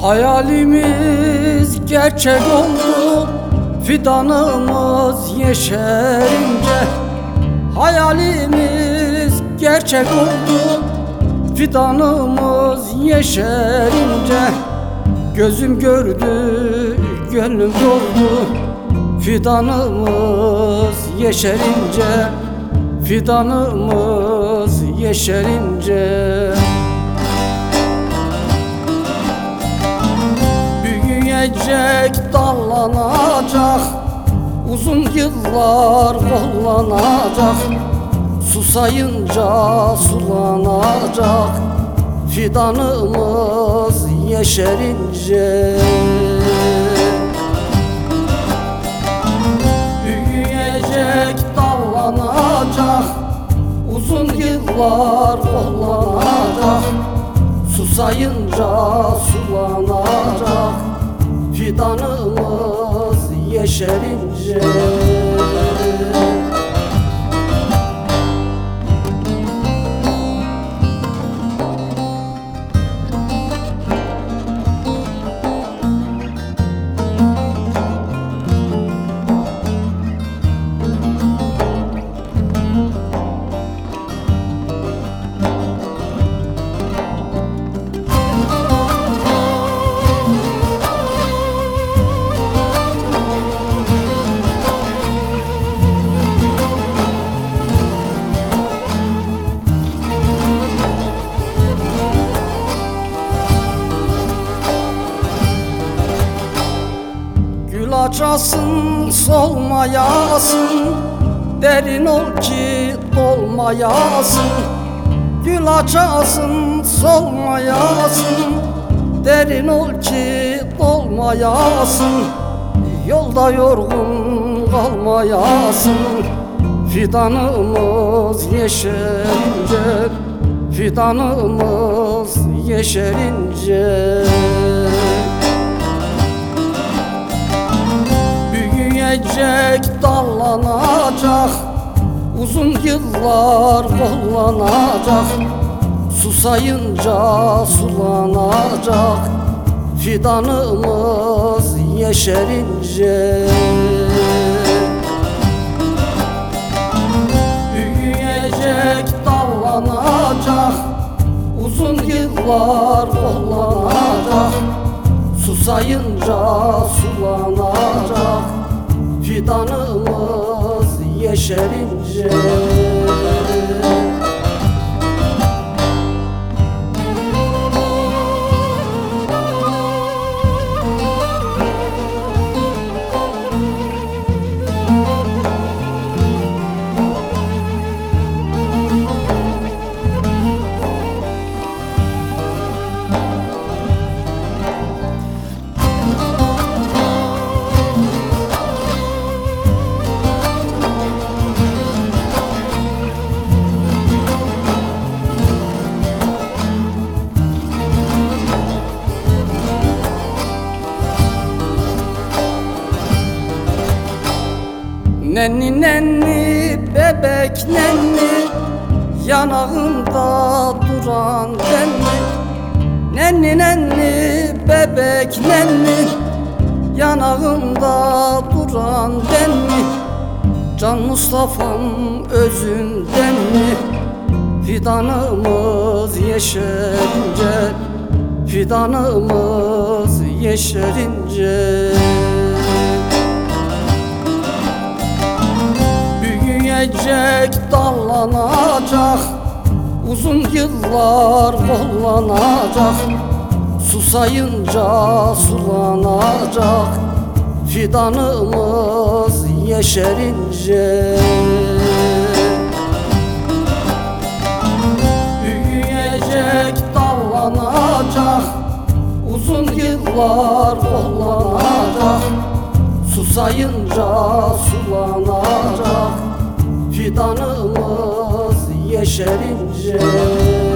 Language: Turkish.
Hayalimiz gerçek oldu, fidanımız yeşerince. Hayalimiz gerçek oldu, fidanımız yeşerince. Gözüm gördü, gönlüm doldu, fidanımız yeşerince. Fidanımız yeşerince. Büyüyecek, dallanacak, uzun yıllar kollanacak. Susayınca sulanacak, fidanımız yeşerince. Büyüyecek, dallanacak, uzun yıllar kollanacak. Susayınca sulanacak, fidanımız yeşerince. Gül açasın, solmayasın, derin ol ki dolmayasın. Gül açasın, solmayasın, derin ol ki dolmayasın. Yolda yorgun kalmayasın, fidanımız yeşerince. Fidanımız yeşerince. Büyüyecek, dallanacak, uzun yıllar kollanacak. Susayınca sulanacak, fidanımız yeşerince. Büyüyecek, dallanacak, uzun yıllar kollanacak. Susayınca sulanacak, fidanımız yeşerince. Nenni nenni bebek nenni, yanağımda duran nenni. Nenni nenni bebek nenni, yanağımda duran nenni. Can Mustafa'm özünden mi, fidanımız yeşerince. Fidanımız yeşerince. Büyüyecek, dallanacak, uzun yıllar kollanacak. Susayınca sulanacak, fidanımız yeşerince. Büyüyecek, dallanacak, uzun yıllar kollanacak. Susayınca sulanacak, fidanımız yeşerince.